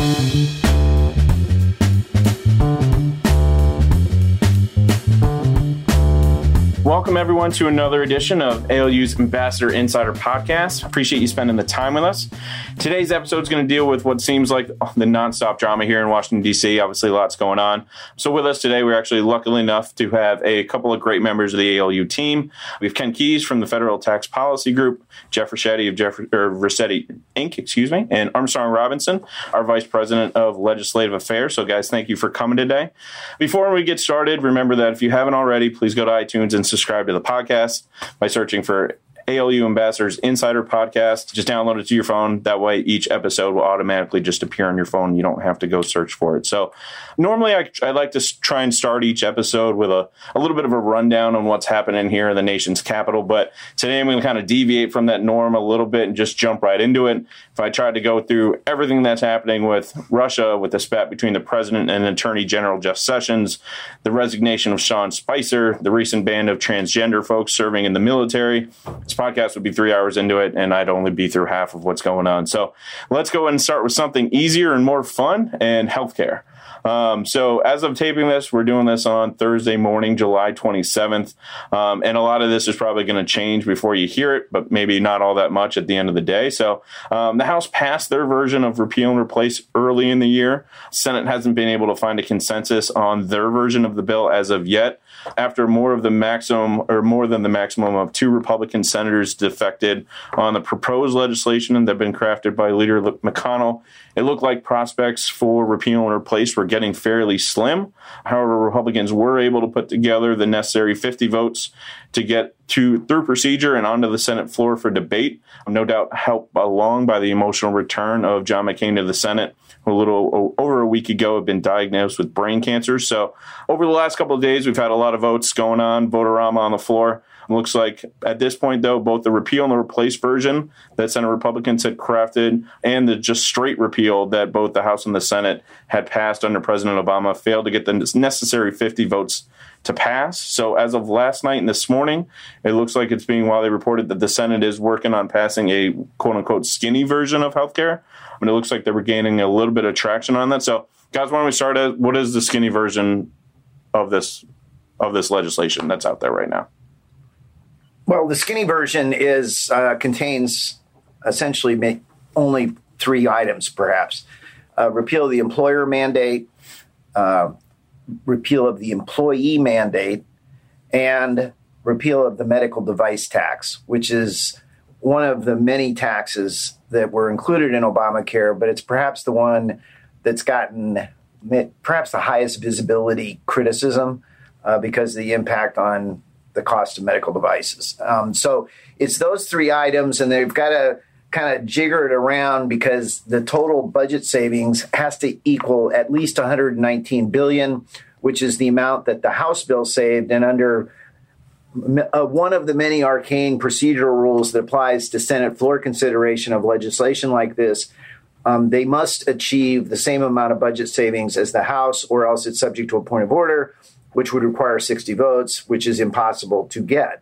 Welcome, everyone, to another edition of ALU's Ambassador Insider Podcast. Appreciate you spending the time with us. Today's episode is going to deal with what seems like the nonstop drama here in Washington, D.C. Obviously, lots going on. So with us today, we're actually lucky enough to have a couple of great members of the ALU team. We have Ken Keyes from the Federal Tax Policy Group, Jeff Ricchetti of Ricchetti Inc., and Armstrong Robinson, our Vice President of Legislative Affairs. So, guys, thank you for coming today. Before we get started, remember that if you haven't already, please go to iTunes and subscribe to the podcast by searching for ALU Ambassadors Insider Podcast. Just download it to your phone. That way, each episode will automatically just appear on your phone. You don't have to go search for it. So normally I like to try and start each episode with a little bit of a rundown on what's happening here in the nation's capital. But today I'm going to kind of deviate from that norm a little bit and just jump right into it. If I tried to go through everything that's happening with Russia, with the spat between the president and Attorney General Jeff Sessions, the resignation of Sean Spicer, the recent ban of transgender folks serving in the military, this podcast would be 3 hours into it, and I'd only be through half of what's going on. So let's go ahead and start with something easier and more fun, and healthcare. So as of taping this, we're doing this on Thursday morning, July 27th. And a lot of this is probably going to change before you hear it, but maybe not all that much at the end of the day. So the House passed their version of repeal and replace early in the year. Senate hasn't been able to find a consensus on their version of the bill as of yet. After more than the maximum of 2 Republican senators defected on the proposed legislation that had been crafted by Leader McConnell, it looked like prospects for repeal and replace were getting fairly slim. However, Republicans were able to put together the necessary 50 votes to get through procedure and onto the Senate floor for debate. No doubt helped along by the emotional return of John McCain to the Senate, who a little over a week ago had been diagnosed with brain cancer. So over the last couple of days, we've had a lot of votes going on, vote-a-rama on the floor. It looks like at this point, though, both the repeal and the replace version that Senate Republicans had crafted and the just straight repeal that both the House and the Senate had passed under President Obama failed to get the necessary 50 votes to pass. So as of last night and this morning, it looks like it's being widely reported that the Senate is working on passing a quote-unquote skinny version of healthcare. I mean, it looks like they were gaining a little bit of traction on that. So, guys, why don't we start at what is the skinny version of this legislation that's out there right now? Well, the skinny version contains essentially only 3 items, perhaps. Repeal of the employer mandate, repeal of the employee mandate, and repeal of the medical device tax, which is one of the many taxes that were included in Obamacare, but it's perhaps the one that's gotten perhaps the highest visibility criticism because of the impact on the cost of medical devices. So it's those 3 items, and they've got to kind of jigger it around because the total budget savings has to equal at least $119 billion, which is the amount that the House bill saved. And under one of the many arcane procedural rules that applies to Senate floor consideration of legislation like this, they must achieve the same amount of budget savings as the House, or else it's subject to a point of order, which would require 60 votes, which is impossible to get.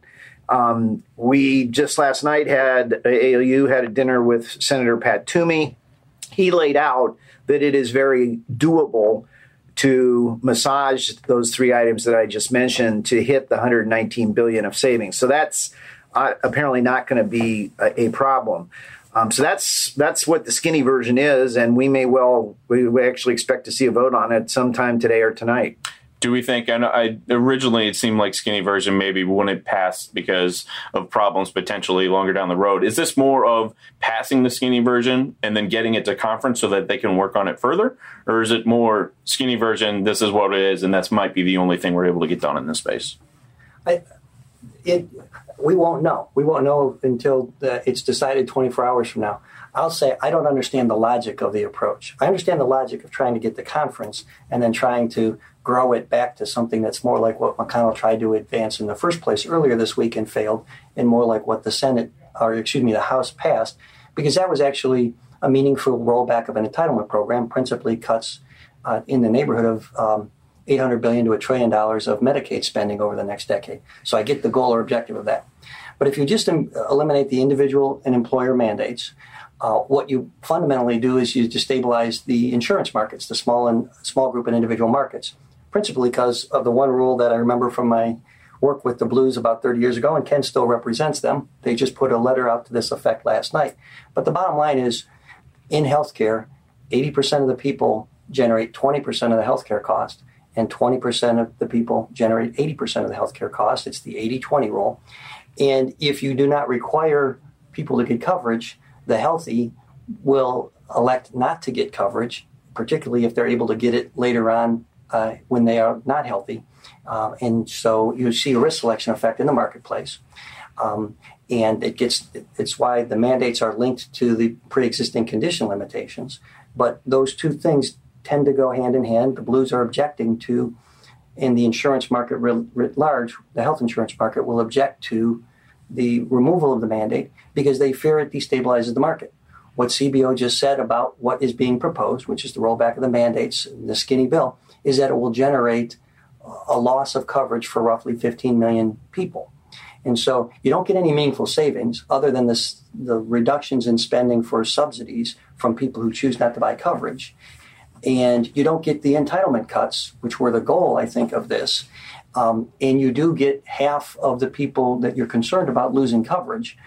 We just last night ALU had a dinner with Senator Pat Toomey. He laid out that it is very doable to massage those 3 items that I just mentioned to hit the $119 billion of savings. So that's apparently not going to be a problem. So that's what the skinny version is, and we actually expect to see a vote on it sometime today or tonight. Do we think, originally it seemed like skinny version maybe wouldn't pass because of problems potentially longer down the road. Is this more of passing the skinny version and then getting it to conference so that they can work on it further? Or is it more skinny version, this is what it is, and that might be the only thing we're able to get done in this space? We won't know. We won't know until it's decided 24 hours from now. I'll say I don't understand the logic of the approach. I understand the logic of trying to get the conference and then trying to grow it back to something that's more like what McConnell tried to advance in the first place earlier this week and failed, and more like what the House passed, because that was actually a meaningful rollback of an entitlement program, principally cuts in the neighborhood of $800 billion to $1 trillion of Medicaid spending over the next decade. So I get the goal or objective of that. But if you just eliminate the individual and employer mandates, What you fundamentally do is you destabilize the insurance markets, the small group and individual markets, principally because of the one rule that I remember from my work with the Blues about 30 years ago, and Ken still represents them. They just put a letter out to this effect last night. But the bottom line is, in healthcare, 80% of the people generate 20% of the healthcare cost, and 20% of the people generate 80% of the healthcare cost. It's the 80-20 rule. And if you do not require people to get coverage, the healthy will elect not to get coverage, particularly if they're able to get it later on when they are not healthy. And so you see a risk selection effect in the marketplace. And it's why the mandates are linked to the pre-existing condition limitations. But those two things tend to go hand in hand. The Blues are objecting to, in the insurance market writ large, the health insurance market will object to the removal of the mandate because they fear it destabilizes the market. What CBO just said about what is being proposed, which is the rollback of the mandates, the skinny bill, is that it will generate a loss of coverage for roughly 15 million people. And so you don't get any meaningful savings other than the reductions in spending for subsidies from people who choose not to buy coverage. And you don't get the entitlement cuts, which were the goal, I think, of this. And you do get half of the people that you're concerned about losing coverage.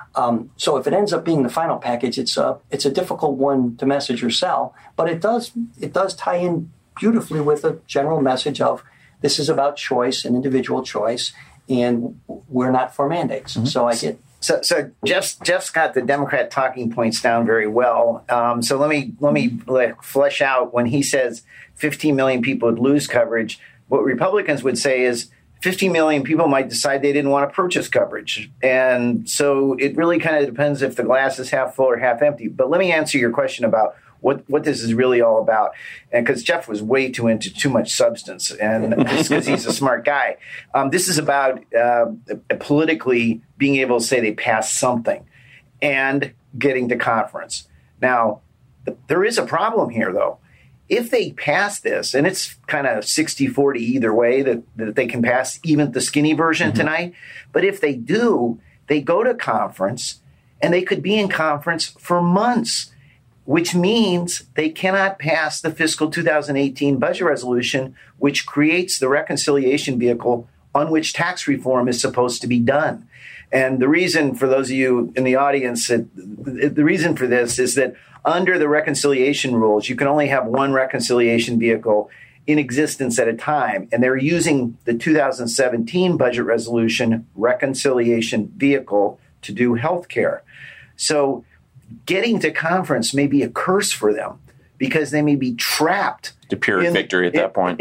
So if it ends up being the final package, it's a difficult one to message or sell, but it does tie in beautifully with a general message of this is about choice and individual choice, and we're not for mandates. Mm-hmm. So I get. So Jeff's got the Democrat talking points down very well. So let me flesh out when he says 15 million people would lose coverage. What Republicans would say is 15 million people might decide they didn't want to purchase coverage. And so it really kind of depends if the glass is half full or half empty. But let me answer your question about what this is really all about. And because Jeff was way too into too much substance, and just because he's a smart guy. This is about politically being able to say they passed something and getting to conference. Now, there is a problem here, though. If they pass this, and it's kind of 60-40 either way that they can pass even the skinny version tonight, but if they do, they go to conference, and they could be in conference for months, which means they cannot pass the fiscal 2018 budget resolution, which creates the reconciliation vehicle on which tax reform is supposed to be done. And the reason, for those of you in the audience, the reason for this is that under the reconciliation rules, you can only have one reconciliation vehicle in existence at a time. And they're using the 2017 budget resolution reconciliation vehicle to do health care. So getting to conference may be a curse for them because they may be trapped. To Pyrrhic victory at that point.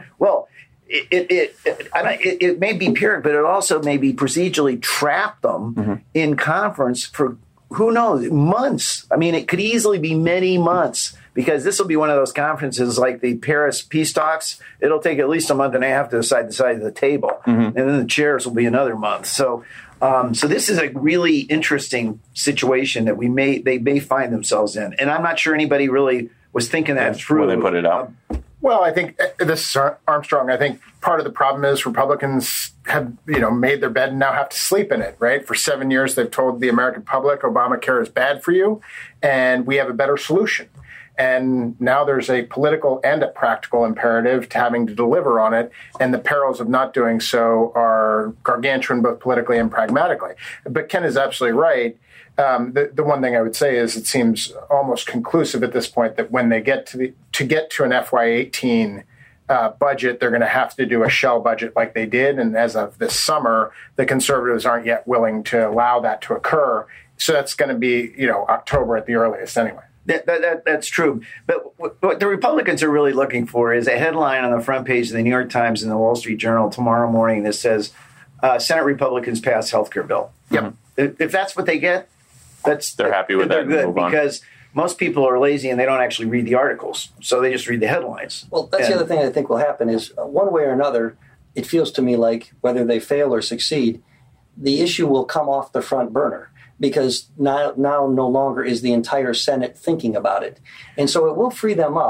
It may be Pyrrhic, but it also may be procedurally trap them in conference for, who knows, months. I mean, it could easily be many months because this will be one of those conferences like the Paris peace talks. It'll take at least a month and a half to decide the size of the table. And then the chairs will be another month. So this is a really interesting situation that they may find themselves in. And I'm not sure anybody really was thinking that through. When they put it out. Well, I think this is Armstrong. I think part of the problem is Republicans have, made their bed and now have to sleep in it, right? For 7 years, they've told the American public Obamacare is bad for you, and we have a better solution. And now there's a political and a practical imperative to having to deliver on it, and the perils of not doing so are gargantuan, both politically and pragmatically. But Ken is absolutely right. The one thing I would say is it seems almost conclusive at this point that when they get to an FY18 budget, they're going to have to do a shell budget like they did. And as of this summer, the conservatives aren't yet willing to allow that to occur. So that's going to be, October at the earliest anyway. That's true. But what the Republicans are really looking for is a headline on the front page of the New York Times and the Wall Street Journal tomorrow morning that says, Senate Republicans pass health care bill. Yep. If that's what they get, they're happy with that. They're good because most people are lazy and they don't actually read the articles. So they just read the headlines. Well, that's the other thing I think will happen is one way or another, it feels to me like whether they fail or succeed, the issue will come off the front burner because now no longer is the entire Senate thinking about it. And so it will free them up.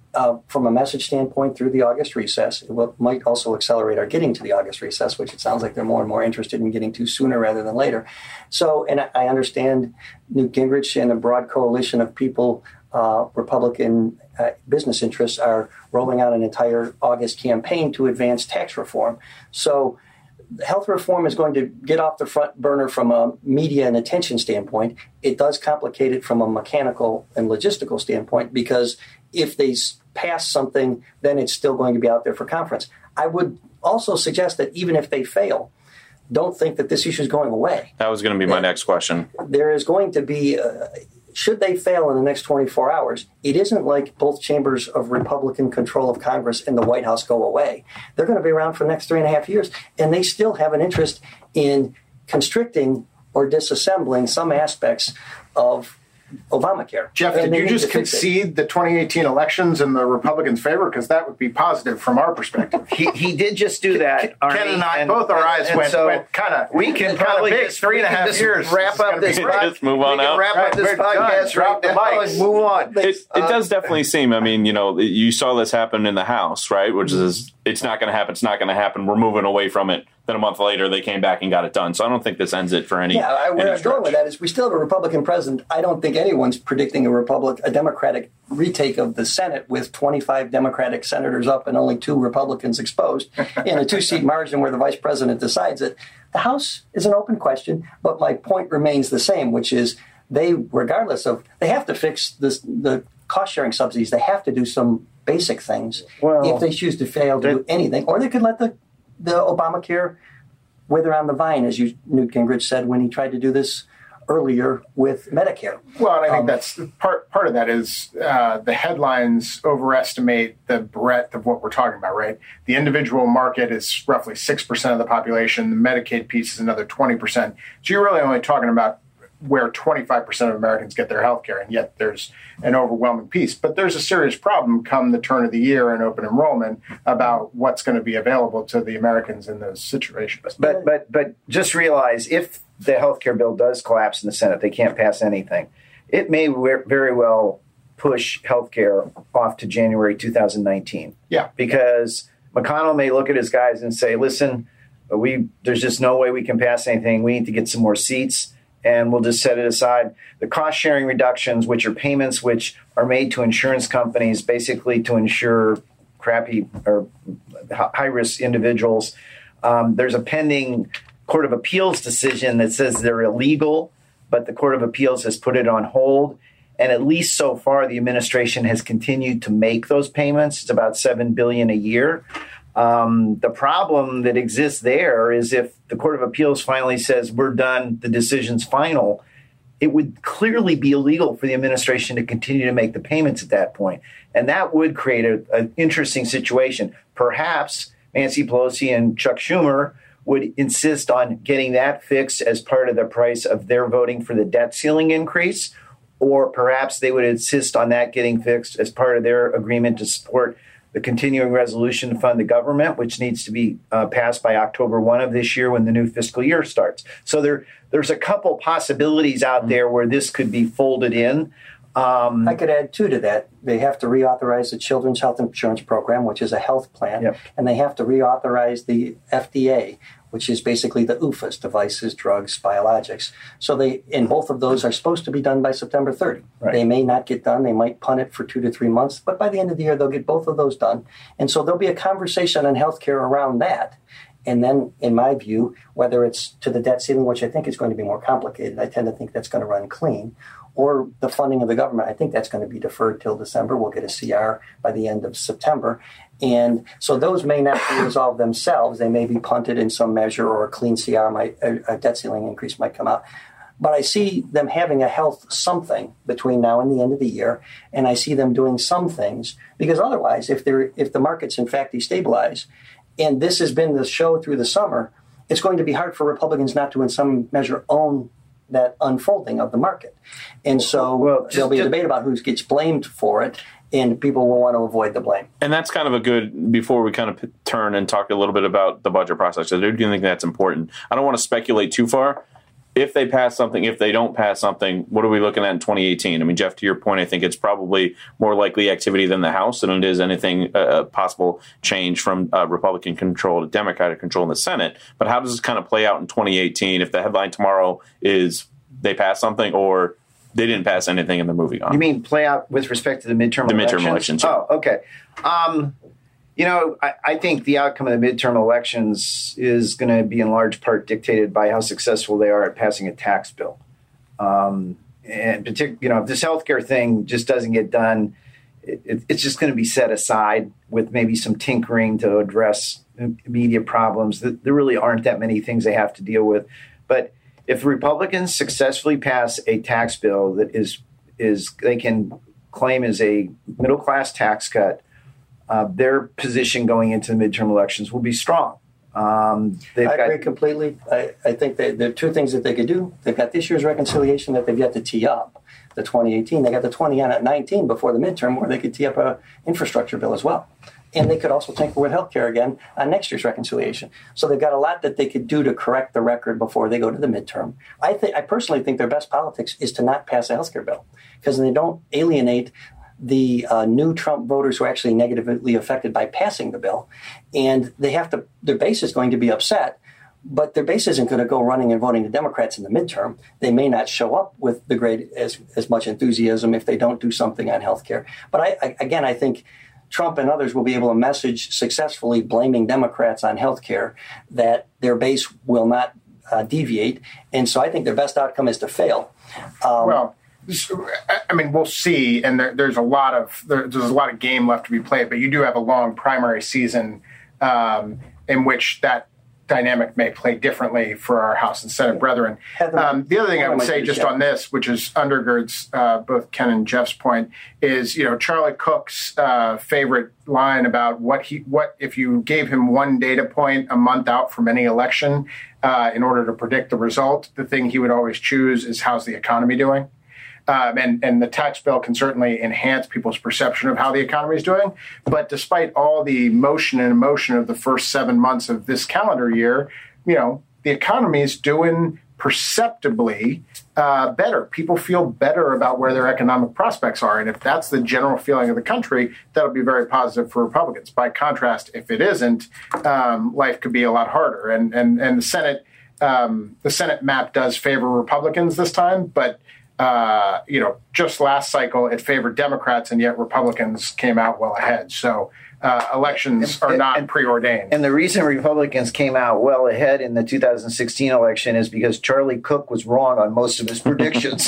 from a message standpoint through the August recess. Might also accelerate our getting to the August recess, which it sounds like they're more and more interested in getting to sooner rather than later. So, and I understand Newt Gingrich and a broad coalition of people, Republican business interests, are rolling out an entire August campaign to advance tax reform. So health reform is going to get off the front burner from a media and attention standpoint. It does complicate it from a mechanical and logistical standpoint, because if they pass something, then it's still going to be out there for conference. I would also suggest that even if they fail, don't think that this issue is going away. That was going to be my next question. There is going to be, should they fail in the next 24 hours, it isn't like both chambers of Republican control of Congress and the White House go away. They're going to be around for the next 3.5 years, and they still have an interest in constricting or disassembling some aspects of Obamacare. Jeff, did you just concede the 2018 elections in the Republicans' favor? Because that would be positive from our perspective. He did just do that. Ken and I, both our eyes went kind of. We can probably big, just 3.5 years. Wrap up this. Just move on out. Wrap up this podcast right now and move on. It does definitely seem. I mean, you saw this happen in the House, right? Which is, it's not going to happen. It's not going to happen. We're moving away from it. Then a month later, they came back and got it done. So I don't think this ends it for any. Yeah, where I'm going with that is we still have a Republican president. I don't think anyone's predicting a Democratic retake of the Senate with 25 Democratic senators up and only 2 Republicans exposed in a 2-seat margin where the vice president decides it. The House is an open question, but my point remains the same, which is they have to fix the cost-sharing subsidies. They have to do some basic things if they choose to fail to do anything. Or they could let the Obamacare wither on the vine, as Newt Gingrich said when he tried to do this earlier with Medicare. Well, and I think that's part of that is the headlines overestimate the breadth of what we're talking about, right? The individual market is roughly 6% of the population. The Medicaid piece is another 20%. So you're really only talking about where 25% of Americans get their health care, and yet there's an overwhelming piece. But there's a serious problem come the turn of the year in open enrollment about what's going to be available to the Americans in those situations. But just realize, if the health care bill does collapse in the Senate, they can't pass anything, it may very well push health care off to January 2019. Yeah. Because McConnell may look at his guys and say, listen, there's just no way we can pass anything. We need to get some more seats, and we'll just set it aside. The cost-sharing reductions, which are payments which are made to insurance companies basically to insure crappy or high-risk individuals, there's a pending Court of Appeals decision that says they're illegal, but the Court of Appeals has put it on hold. And at least so far, the administration has continued to make those payments. It's about $7 billion a year. The problem that exists there is if the Court of Appeals finally says we're done, the decision's final, it would clearly be illegal for the administration to continue to make the payments at that point. And that would create an interesting situation. Perhaps Nancy Pelosi and Chuck Schumer would insist on getting that fixed as part of the price of their voting for the debt ceiling increase, or perhaps they would insist on that getting fixed as part of their agreement to support the continuing resolution to fund the government, which needs to be passed by October 1 of this year when the new fiscal year starts. So there's a couple possibilities out there where this could be folded in. I could add 2 to that. They have to reauthorize the Children's Health Insurance Program, which is a health plan, and they have to reauthorize the FDA, which is basically the UFAs, devices, drugs, biologics. So both of those are supposed to be done by September 30. Right. They may not get done. They might punt it for 2 to 3 months, but by the end of the year, they'll get both of those done. And so there'll be a conversation on healthcare around that. And then, in my view, whether it's to the debt ceiling, which I think is going to be more complicated, I tend to think that's going to run clean, or the funding of the government, I think that's going to be deferred till December. We'll get a CR by the end of September. And so those may not be resolved themselves. They may be punted in some measure, or a clean CR, a debt ceiling increase might come out. But I see them having a health something between now and the end of the year, and I see them doing some things, because otherwise, if the markets in fact destabilize, and this has been the show through the summer, it's going to be hard for Republicans not to in some measure own that unfolding of the market. And so there'll be a debate about who gets blamed for it, and people will want to avoid the blame. And that's kind of a good, before we kind of turn and talk a little bit about the budget process, I do think that's important. I don't want to speculate too far. if they pass something, if they don't pass something, what are we looking at in 2018? I mean, Jeff, to your point, I think it's probably more likely activity than the House than it is anything possible change from Republican control to Democratic control in the Senate. But how does this kind of play out in 2018 if the headline tomorrow is they pass something or they didn't pass anything and they're moving on? You mean play out with respect to the midterm elections? Oh, okay. I think the outcome of the midterm elections is going to be in large part dictated by how successful they are at passing a tax bill. And particularly, if this healthcare thing just doesn't get done, it's just going to be set aside with maybe some tinkering to address immediate problems. There really aren't that many things they have to deal with. But if Republicans successfully pass a tax bill that is they can claim is a middle class tax cut, their position going into the midterm elections will be strong. I agree completely. I think there are two things that they could do. They've got this year's reconciliation that they've yet to tee up, the 2018. They got the 2019 before the midterm where they could tee up an infrastructure bill as well. And they could also tinker with healthcare again on next year's reconciliation. So they've got a lot that they could do to correct the record before they go to the midterm. I personally think their best politics is to not pass a healthcare bill because they don't alienate the new Trump voters who are actually negatively affected by passing the bill. And their base is going to be upset, but their base isn't going to go running and voting the Democrats in the midterm. They may not show up with the great as much enthusiasm if they don't do something on health care. But I think Trump and others will be able to message successfully blaming Democrats on health care that their base will not deviate. And so I think their best outcome is to fail. We'll see, and there's a lot of game left to be played. But you do have a long primary season in which that dynamic may play differently for our House and Senate brethren. The other thing I would say just on this, which is undergirds both Ken and Jeff's point, is Charlie Cook's favorite line about what if you gave him one data point a month out from any election in order to predict the result, the thing he would always choose is how's the economy doing. And the tax bill can certainly enhance people's perception of how the economy is doing. But despite all the motion and emotion of the first 7 months of this calendar year, the economy is doing perceptibly better. People feel better about where their economic prospects are. And if that's the general feeling of the country, that'll be very positive for Republicans. By contrast, if it isn't, life could be a lot harder. And the Senate map does favor Republicans this time, but just last cycle, it favored Democrats, and yet Republicans came out well ahead. So elections are not preordained. And the reason Republicans came out well ahead in the 2016 election is because Charlie Cook was wrong on most of his predictions.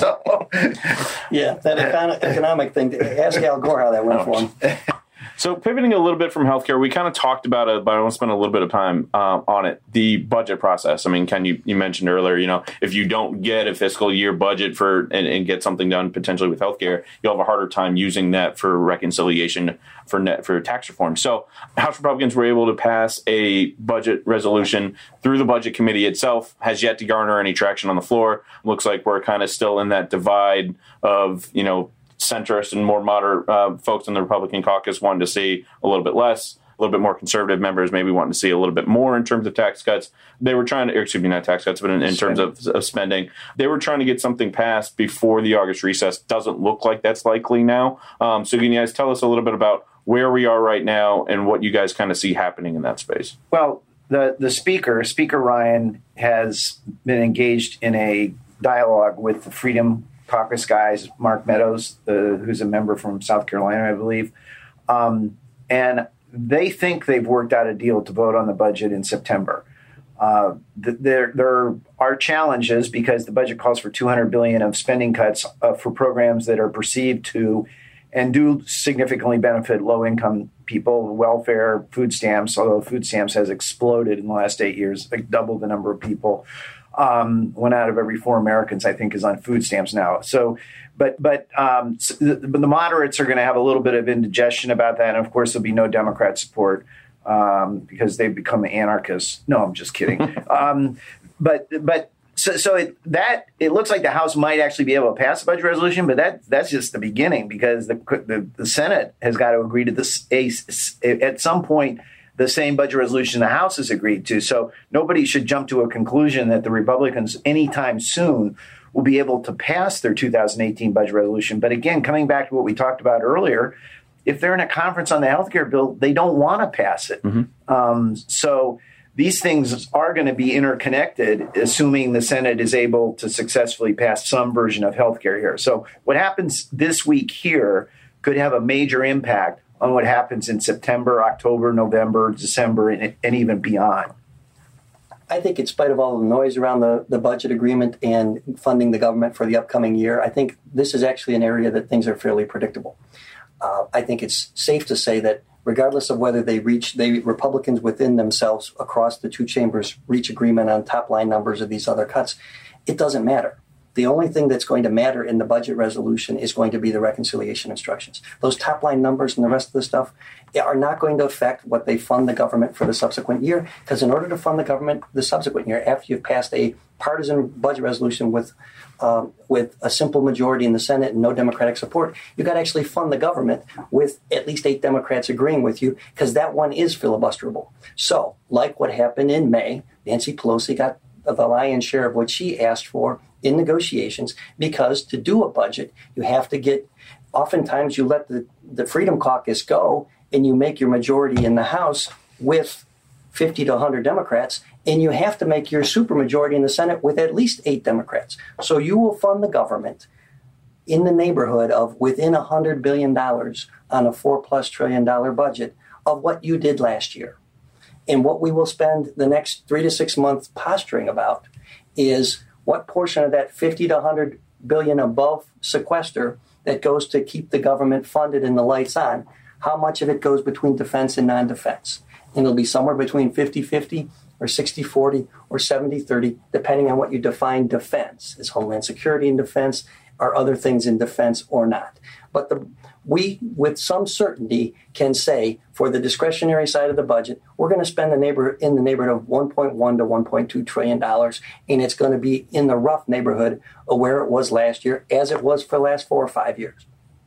That economic thing. Ask Al Gore how that went for him. So pivoting a little bit from healthcare, we kind of talked about it, but I want to spend a little bit of time on it. The budget process. I mean, Ken, you mentioned earlier, if you don't get a fiscal year budget and get something done potentially with healthcare, you'll have a harder time using that for reconciliation for tax reform. So House Republicans were able to pass a budget resolution through the budget committee itself, has yet to garner any traction on the floor. Looks like we're kind of still in that divide of, centrist and more moderate folks in the Republican caucus wanted to see a little bit less, a little bit more conservative members maybe wanting to see a little bit more in terms of tax cuts. They were trying to, not tax cuts, but in terms of spending. They were trying to get something passed before the August recess. Doesn't look like that's likely now. So can you guys tell us a little bit about where we are right now and what you guys kind of see happening in that space? Well, the Speaker Ryan, has been engaged in a dialogue with the Freedom Caucus guys, Mark Meadows, who's a member from South Carolina, I believe. And they think they've worked out a deal to vote on the budget in September. There are challenges because the budget calls for $200 billion of spending cuts for programs that are perceived to and do significantly benefit low-income people, welfare, food stamps, although food stamps has exploded in the last 8 years, like double the number of people. 1 out of every 4 Americans, I think, is on food stamps now. So, but the moderates are going to have a little bit of indigestion about that, and of course, there'll be no Democrat support because they've become anarchists. No, I'm just kidding. So it looks like the House might actually be able to pass a budget resolution, but that's just the beginning because the Senate has got to agree to this. At some point, the same budget resolution the House has agreed to. So nobody should jump to a conclusion that the Republicans anytime soon will be able to pass their 2018 budget resolution. But again, coming back to what we talked about earlier, if they're in a conference on the healthcare bill, they don't want to pass it. So these things are going to be interconnected, assuming the Senate is able to successfully pass some version of healthcare here. So what happens this week here could have a major impact on what happens in September, October, November, December, and even beyond. I think in spite of all the noise around the budget agreement and funding the government for the upcoming year, I think this is actually an area that things are fairly predictable. I think it's safe to say that regardless of whether the Republicans within themselves across the two chambers reach agreement on top line numbers of these other cuts, it doesn't matter. The only thing that's going to matter in the budget resolution is going to be the reconciliation instructions. Those top line numbers and the rest of the stuff are not going to affect what they fund the government for the subsequent year, because in order to fund the government the subsequent year, after you've passed a partisan budget resolution with a simple majority in the Senate and no Democratic support, you've got to actually fund the government with at least 8 Democrats agreeing with you, because that one is filibusterable. So, like what happened in May, Nancy Pelosi got the lion's share of what she asked for in negotiations, because to do a budget, you have to get, oftentimes you let the Freedom Caucus go and you make your majority in the House with 50 to 100 Democrats, and you have to make your supermajority in the Senate with at least 8 Democrats. So you will fund the government in the neighborhood of within $100 billion on a $4+ trillion budget of what you did last year. And what we will spend the next 3 to 6 months posturing about is what portion of that 50 to 100 billion above sequester that goes to keep the government funded and the lights on, how much of it goes between defense and non-defense. And it'll be somewhere between 50-50 or 60-40 or 70-30, depending on what you define defense. Is Homeland Security in defense? Are other things in defense or not? But we, with some certainty, can say for the discretionary side of the budget, we're going to spend in the neighborhood of $1.1 to $1.2 trillion, and it's going to be in the rough neighborhood of where it was last year, as it was for the last 4 or 5 years.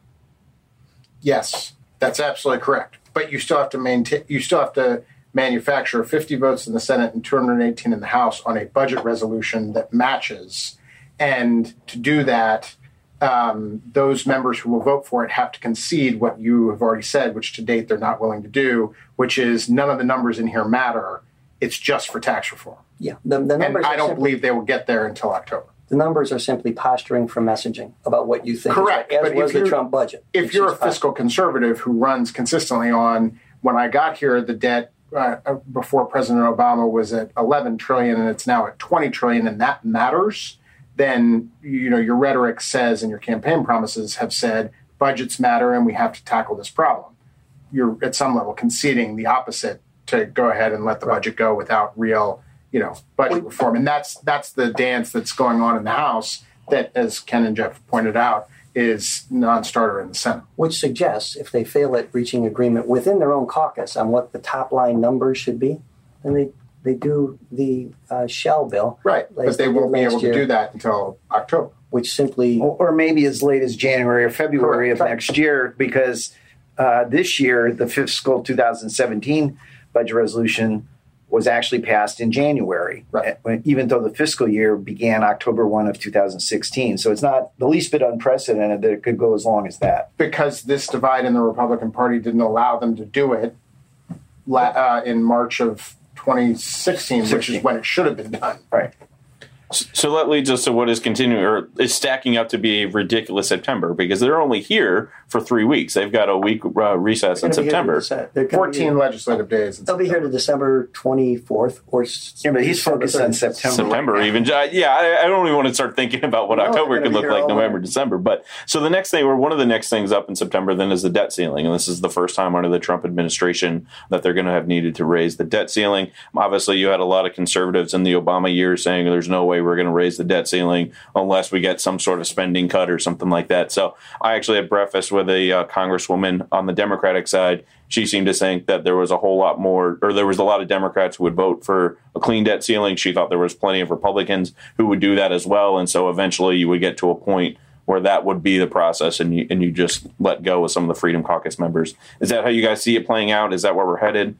Yes, that's absolutely correct. But you still have to manufacture 50 votes in the Senate and 218 in the House on a budget resolution that matches. And to do that, those members who will vote for it have to concede what you have already said, which to date they're not willing to do, which is none of the numbers in here matter. It's just for tax reform. Yeah, the numbers. And I don't believe they will get there until October. The numbers are simply posturing for messaging about what you think. Correct. As was the Trump budget. If you're a fiscal conservative who runs consistently on, when I got here, the debt before President Obama was at 11 trillion and it's now at 20 trillion, and that matters, then your rhetoric says and your campaign promises have said budgets matter and we have to tackle this problem. You're at some level conceding the opposite to go ahead and let the budget go without real, budget reform. And that's the dance that's going on in the House that, as Ken and Jeff pointed out, is non-starter in the Senate. Which suggests if they fail at reaching agreement within their own caucus on what the top line numbers should be, then they do the shell bill. Right, but they won't be able to do that until October. Which simply... Or maybe as late as January or February of next year, because this year, the fiscal 2017 budget resolution was actually passed in January, even though the fiscal year began October 1 of 2016. So it's not the least bit unprecedented that it could go as long as that. Because this divide in the Republican Party didn't allow them to do it in March of 2016, which is when it should have been done. Right. So that leads us to what is continuing, or is stacking up to be a ridiculous September, because they're only here for 3 weeks. They've got a week recess in September. 14 legislative days. They'll be here to December 24th. But he's focused on September. Right even. Yeah, I don't even want to start thinking about what October could look like, November, December. But so the next thing, or one of the next things up in September then is the debt ceiling. And this is the first time under the Trump administration that they're going to have needed to raise the debt ceiling. Obviously, you had a lot of conservatives in the Obama years saying there's no way we're going to raise the debt ceiling unless we get some sort of spending cut or something like that. So I actually had breakfast with a congresswoman on the Democratic side. She seemed to think that there was a lot of Democrats who would vote for a clean debt ceiling. She thought there was plenty of Republicans who would do that as well. And so eventually you would get to a point where that would be the process, and you just let go of some of the Freedom Caucus members. Is that how you guys see it playing out? Is that where we're headed?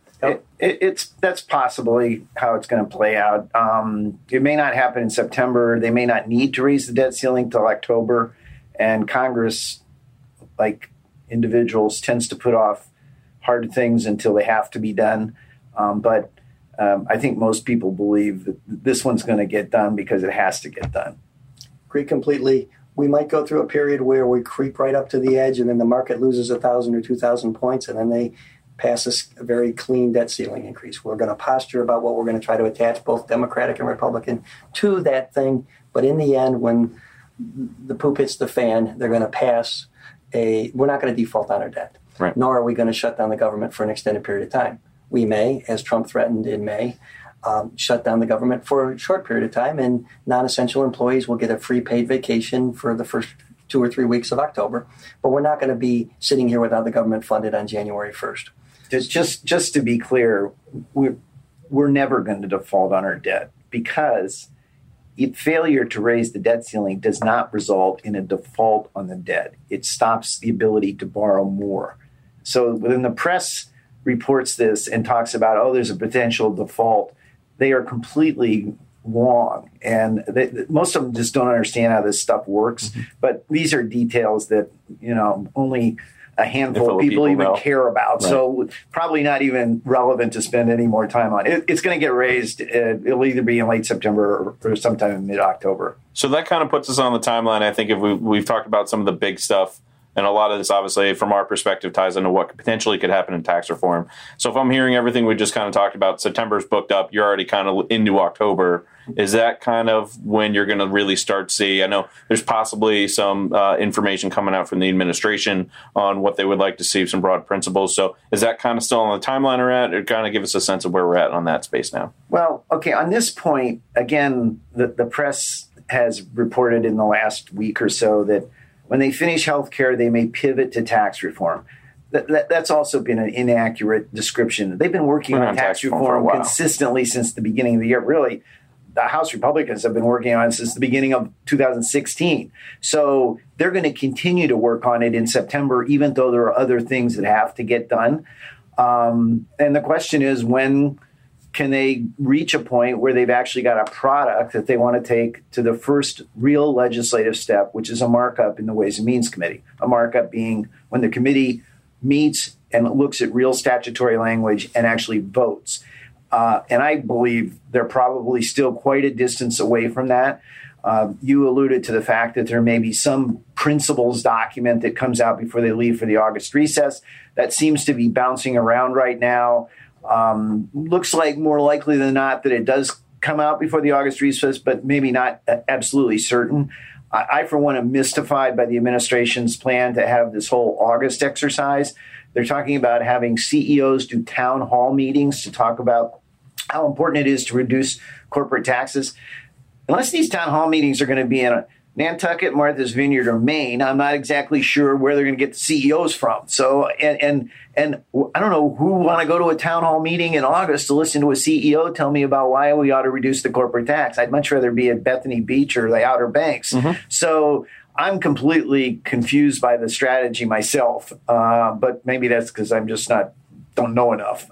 That's possibly how it's going to play out. It may not happen in September. They may not need to raise the debt ceiling till October, and Congress, like individuals, tends to put off hard things until they have to be done. But I think most people believe that this one's going to get done because it has to get done. Agree completely. We might go through a period where we creep right up to the edge, and then the market loses 1,000 or 2,000 points, and then they pass a very clean debt ceiling increase. We're going to posture about what we're going to try to attach, both Democratic and Republican, to that thing. But in the end, when the poop hits the fan, they're going to pass we're not going to default on our debt. Right. Nor are we going to shut down the government for an extended period of time. We may, as Trump threatened in May, shut down the government for a short period of time, and non-essential employees will get a free paid vacation for the first 2 or 3 weeks of October. But we're not going to be sitting here without the government funded on January 1st. Just to be clear, we're never going to default on our debt, because failure to raise the debt ceiling does not result in a default on the debt. It stops the ability to borrow more. So when the press reports this and talks about, there's a potential default, they are completely wrong. And most of them just don't understand how this stuff works. Mm-hmm. But these are details that, only a handful of people even care about. Right. So probably not even relevant to spend any more time on it. It's going to get raised. It'll either be in late September or sometime in mid-October. So that kind of puts us on the timeline. I think if we've talked about some of the big stuff, and a lot of this, obviously, from our perspective, ties into what potentially could happen in tax reform. So if I'm hearing everything we just kind of talked about, September's booked up, you're already kind of into October. Is that kind of when you're going to really start to see? I know there's possibly some information coming out from the administration on what they would like to see, some broad principles. So is that kind of still on the timeline we're at, or kind of give us a sense of where we're at on that space now? Well, okay, on this point, again, the press has reported in the last week or so that when they finish health care, they may pivot to tax reform. That's also been an inaccurate description. They've been working on tax reform consistently since the beginning of the year. Really, the House Republicans have been working on it since the beginning of 2016. So they're going to continue to work on it in September, even though there are other things that have to get done. And the question is, when can they reach a point where they've actually got a product that they want to take to the first real legislative step, which is a markup in the Ways and Means Committee? A markup being when the committee meets and looks at real statutory language and actually votes. And I believe they're probably still quite a distance away from that. You alluded to the fact that there may be some principles document that comes out before they leave for the August recess. That seems to be bouncing around right now. Looks like more likely than not that it does come out before the August recess, but maybe not absolutely certain. I, for one, am mystified by the administration's plan to have this whole August exercise. They're talking about having CEOs do town hall meetings to talk about how important it is to reduce corporate taxes. Unless these town hall meetings are going to be in Nantucket, Martha's Vineyard, or Maine, I'm not exactly sure where they're going to get the CEOs from. So, and I don't know who want to go to a town hall meeting in August to listen to a CEO tell me about why we ought to reduce the corporate tax. I'd much rather be at Bethany Beach or the Outer Banks. Mm-hmm. So I'm completely confused by the strategy myself, but maybe that's because I'm just don't know enough.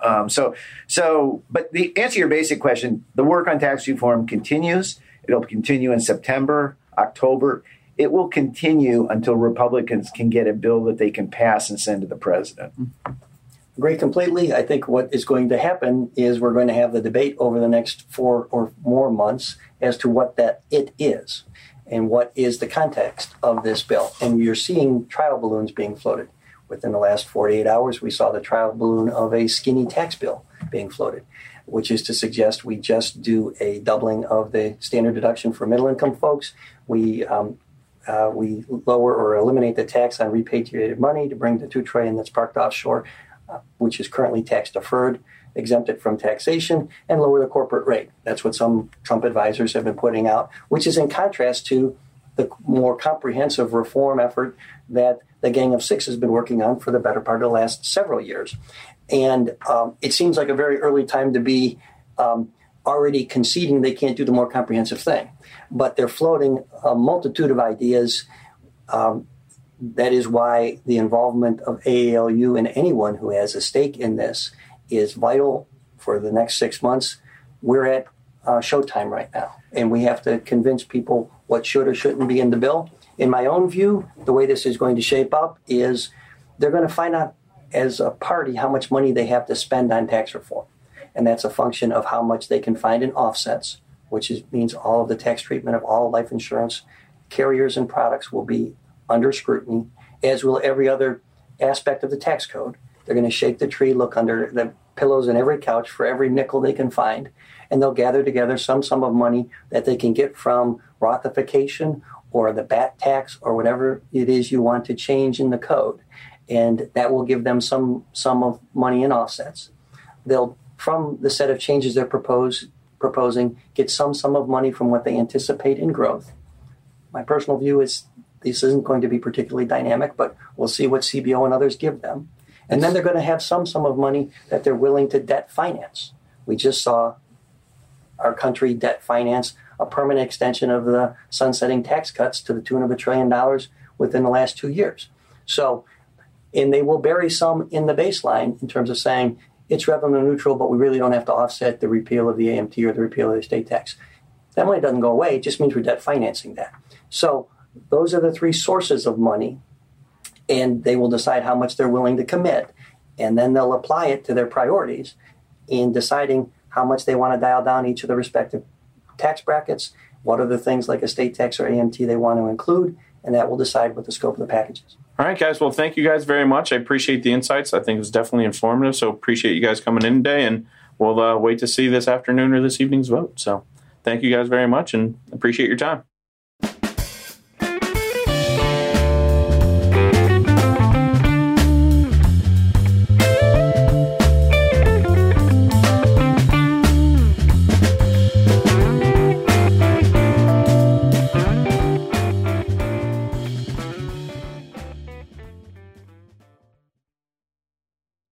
But the answer to your basic question, the work on tax reform continues. It'll continue in September, October. It will continue until Republicans can get a bill that they can pass and send to the president. Agree completely. I think what is going to happen is we're going to have the debate over the next 4 or more months as to what that it is and what is the context of this bill. And you're seeing trial balloons being floated. Within the last 48 hours, we saw the trial balloon of a skinny tax bill being floated, which is to suggest we just do a doubling of the standard deduction for middle-income folks. We lower or eliminate the tax on repatriated money to bring the $2 trillion that's parked offshore, which is currently tax-deferred, exempt it from taxation, and lower the corporate rate. That's what some Trump advisors have been putting out, which is in contrast to the more comprehensive reform effort that the Gang of Six has been working on for the better part of the last several years. And it seems like a very early time to be already conceding they can't do the more comprehensive thing. But they're floating a multitude of ideas That is why the involvement of AALU and anyone who has a stake in this is vital for the next 6 months. We're at showtime right now, and we have to convince people what should or shouldn't be in the bill. In my own view, the way this is going to shape up is they're going to find out as a party how much money they have to spend on tax reform. And that's a function of how much they can find in offsets, which means all of the tax treatment of all life insurance carriers and products will be under scrutiny, as will every other aspect of the tax code. They're going to shake the tree, look under the pillows in every couch for every nickel they can find, and they'll gather together some sum of money that they can get from Rothification or the BAT tax or whatever it is you want to change in the code. And that will give them some sum of money in offsets. They'll, from the set of changes they're proposing, get some sum of money from what they anticipate in growth. My personal view is this isn't going to be particularly dynamic, but we'll see what CBO and others give them. And then they're going to have some sum of money that they're willing to debt finance. We just saw our country debt finance a permanent extension of the sunsetting tax cuts to the tune of $1 trillion within the last 2 years. So, and they will bury some in the baseline in terms of saying it's revenue neutral, but we really don't have to offset the repeal of the AMT or the repeal of the estate tax. That money doesn't go away. It just means we're debt financing that. So those are the three sources of money, and they will decide how much they're willing to commit. And then they'll apply it to their priorities in deciding how much they want to dial down each of the respective tax brackets, what are the things like estate tax or AMT they want to include, and that will decide what the scope of the package is. All right, guys. Well, thank you guys very much. I appreciate the insights. I think it was definitely informative, so appreciate you guys coming in today, and we'll wait to see this afternoon or this evening's vote. So thank you guys very much, and appreciate your time.